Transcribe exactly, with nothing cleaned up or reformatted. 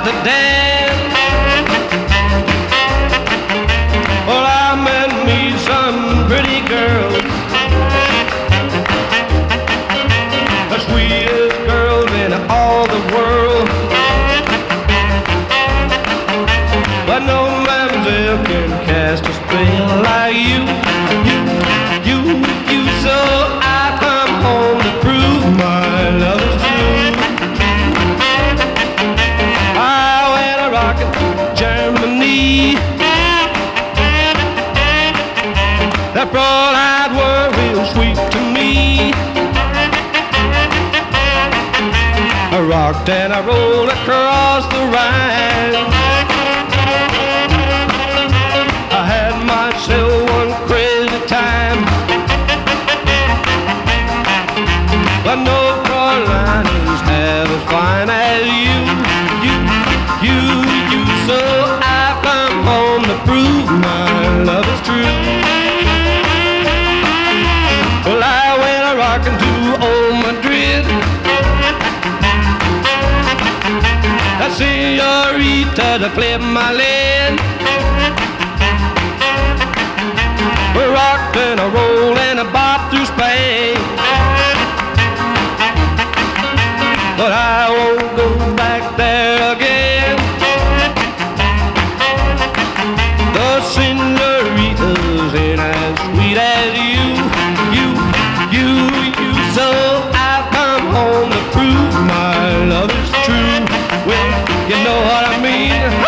to dance. Well, I met me some pretty girls, the sweetest girls in all the world, but no mamselle can cast a spell like you, you, you, you. So I come home to prove my love is true. I went a rockin' to Germany. That Fräulein were real sweet to me. I rocked and I rolled across the Rhine. I had myself one crazy time, but no Fräuleins half as fine as you, you, you, you. So I come home to prove my love is true. Well, I went a rockin' to old Madrid. That señorita to flip my lid. We rocked and a roll and a bop through Spain, but I won't go back there again. The señoritas ain't as sweet as you, you, you, you. So I've come home to prove my love is true. Well, you know what I mean.